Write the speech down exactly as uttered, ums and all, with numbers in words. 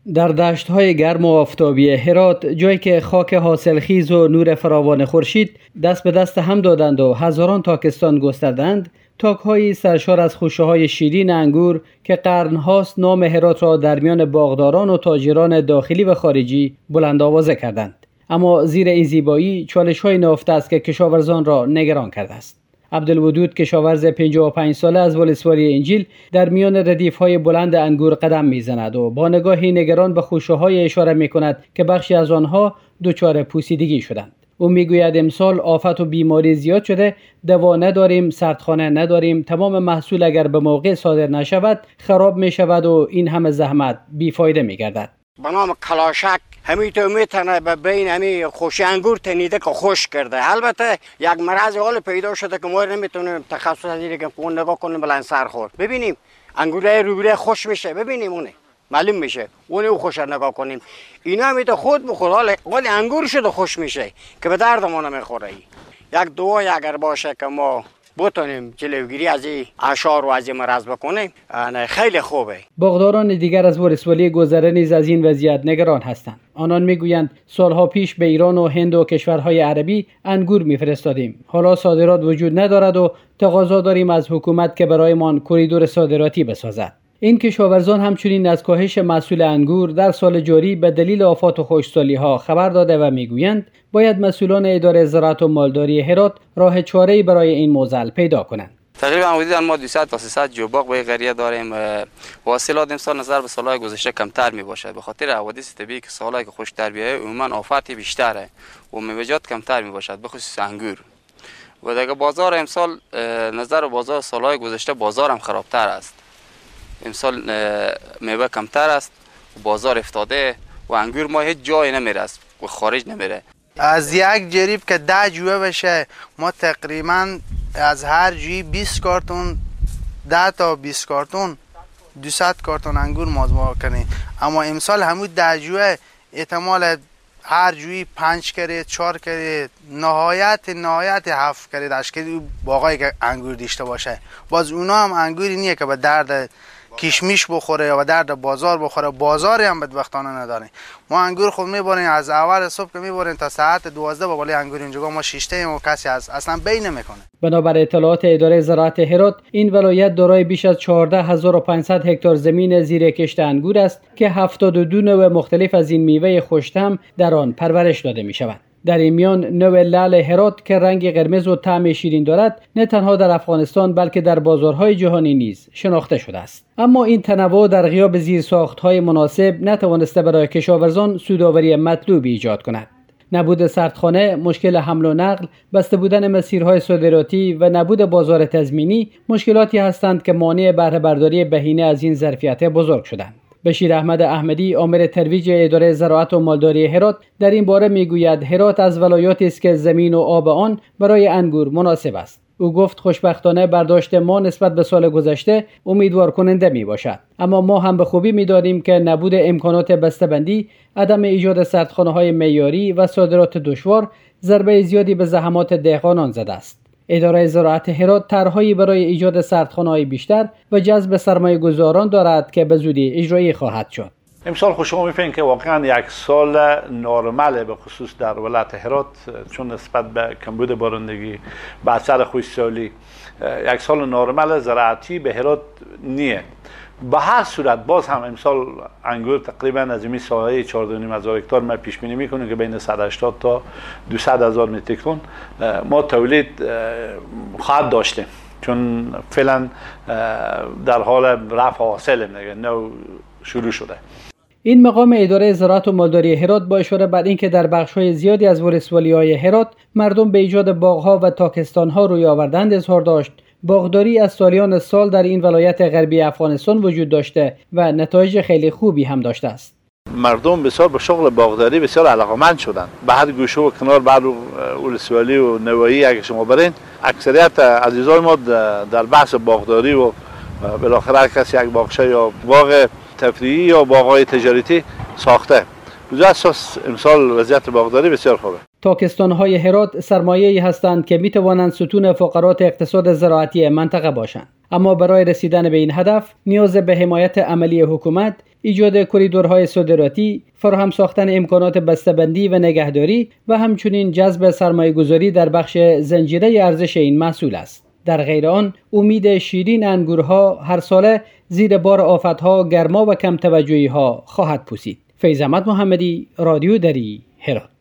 در دشت‌های گرم و آفتابی هرات، جایی که خاک حاصلخیز و نور فراوان خورشید دست به دست هم دادند و هزاران تاکستان گستردند، تاک‌های سرشار از خوشه‌های شیرین انگور که قرن‌هاست نام هرات را در میان باغداران و تاجران داخلی و خارجی بلند آوازه کردند. اما زیر این زیبایی چالش‌های نهفته است که کشاورزان را نگران کرده است. عبدالودود کشاورز پنجاه و پنج ساله از ولسوالی انجیل در میان ردیف‌های بلند انگور قدم می‌زند و با نگاهی نگران به خوشه‌های اشاره می‌کند که بخشی از آنها دچار پوسیدگی شدند. او میگوید امسال آفت و بیماری زیاد شده، دوا نداریم، سردخانه نداریم، تمام محصول اگر به موقع صادر نشود خراب می‌شود و این همه زحمت بیفایده می‌گردد. به نام کلاشک همین تو میتونه به بین همین خوش انگور تنیده که خوش کرده. البته یک مرض حال پیدا شده که ما نمیتونیم تخصص ازیره که اون نگاه کنیم بلند سر خورد. ببینیم انگوره روبروی خوش میشه، ببینیم اونه معلوم میشه اون او خوش نگاه کنیم. اینا میت خود بخور حال حال انگور شده خوش میشه که به درد ما نمیخوره. یک دعای اگر باشه که ما بتونیم جلوگیری از این اشعار و از این مرض بکنیم خیلی خوبه. باغداران دیگر از ولسوالی گذره نیز از این وضعیت نگران هستند. آنان میگویند سالها پیش به ایران و هند و کشورهای عربی انگور میفرستادیم. حالا صادرات وجود ندارد و تقاضا داریم از حکومت که برایمان کوریدور صادراتی بسازد. این کشاورزان همچنین از کاهش محصول انگور در سال جاری به دلیل آفات و خشکسالی‌ها خبر داده و میگویند باید مسئولان اداره زراعت و مالداری هرات راه چاره‌ای برای این معضل پیدا کنند. تقریبا حدود ما دویست تا سیصد جوباق به قریه داریم. حاصلات امسال نظر به سالهای گذشته کمتر می باشد به خاطر حوادث طبیعی که سالهای که خشک‌تر بیاید عموما آفات بیشتره و میوه‌جات کمتر می باشد به خصوص انگور. و دیگه بازار امسال نظر به بازار سالهای گذشته بازار هم خرابتر است. امسال میوه کمتر است و بازار افتاده و انگور ما هیچ جای نمیره است و خارج نمیره. از یک جریب که ده جوه بشه ما تقریبا از هر جوی بیست کارتون ده تا بیست کارتون دویست کارتون انگور مازمار کنیم. اما امسال همون ده جوه احتمال هر جوی پنج کرد چهار کرد نهایت نهایت هفت کرد اشکری باقایی که انگور داشته باشه. باز اونا هم انگوری نیه که به درد کشمیش بخوره یا به درد بازار بخوره. بازاری هم بدبختانه نداریم. ما انگور خود میبریم از اول صبح که میبریم تا ساعت دوازده با بالی انگور اینجا ما شیشته و کسی از اصلا بی نمیکنه. بنابر اطلاعات اداره زراعت هرات این ولایت دارای بیش از چهارده هزار و پانصد هکتار زمین زیر کشت انگور است که هفتاد و دو نوع مختلف از این میوه خشک‌طعم در آن پرورش داده میشوند. در این میان نوع لعل هرات که رنگ قرمز و طعم شیرین دارد نه تنها در افغانستان بلکه در بازارهای جهانی نیز شناخته شده است. اما این تنوع در غیاب زیرساخت‌های مناسب نتوانسته برای کشاورزان سودآوری مطلوبی ایجاد کند. نبود سردخانه، مشکل حمل و نقل، بسته بودن مسیرهای صادراتی و نبود بازار تضمینی مشکلاتی هستند که مانع بهره برداری بهینه از این ظرفیت بزرگ شدند. بشیر احمد احمدی عامل ترویج اداره زراعت و مالداری هرات در این باره میگوید هرات از ولایاتی است که زمین و آب آن برای انگور مناسب است. او گفت خوشبختانه برداشت ما نسبت به سال گذشته امیدوار کننده می باشد. اما ما هم به خوبی می دانیم که نبود امکانات بسته‌بندی، عدم ایجاد سردخانه‌های معیاری و صادرات دشوار ضربه زیادی به زحمات دهقانان زده است. اداره زراعت هرات طرح‌هایی برای ایجاد سردخانه‌های بیشتر و جذب سرمایه‌گذاران دارد که به زودی اجرایی خواهد شد. امسال خود شما می‌فهمید که واقعا یک سال نرماله به خصوص در ولایت هرات چون نسبت به کمبود بارندگی به اثر خشکسالی یک سال نرمال زراعتی به هرات نیه. به هر صورت باز هم امسال انگور تقریبا از این ساحه چهارده و نیم هزار هکتار ما پیش بینی میکنیم که بین صد و هشتاد تا دویست هزار متر تن ما تولید خواهد داشتیم چون فعلا در حال رفع حاصل نو شروع شده. این مقام اداره زراعت و مالداری هرات با اشاره بر اینکه در بخش‌های زیادی از ولسوالی‌های هرات مردم به ایجاد باغ‌ها و تاکستان‌ها روی آوردند اظهار داشت. باغداری از سالیان سال در این ولایت غربی افغانستان وجود داشته و نتایج خیلی خوبی هم داشته است. مردم بسیار به شغل باغداری بسیار علاقه‌مند شدند. به هر گوشه و کنار بعد ولسوالی و نوایی اگه شما برین اکثریت عزیزان ما در بحث باغداری و بالاخره هر کسی یک باغچه یا باغ تفریحی یا باغ‌های تجارتی ساخته. بجای اساس امسال وضعیت باغداری بسیار خوبه. پاکستان‌های هرات سرمایه‌ای هستند که می‌توانند ستون فقرات اقتصاد زراعتی منطقه باشند. اما برای رسیدن به این هدف نیاز به حمایت عملی حکومت، ایجاد کریدورهای صادراتی، فراهم ساختن امکانات بسته‌بندی و نگهداری و همچنین جذب سرمایه‌گذاری در بخش زنجیره ارزش این محصول است. در غیر آن امید شیرین انگورها هر ساله زیر بار آفت‌ها، گرما و کم توجهی‌ها خواهد پوسید. فیض احمد محمدی، رادیو دری، هرات.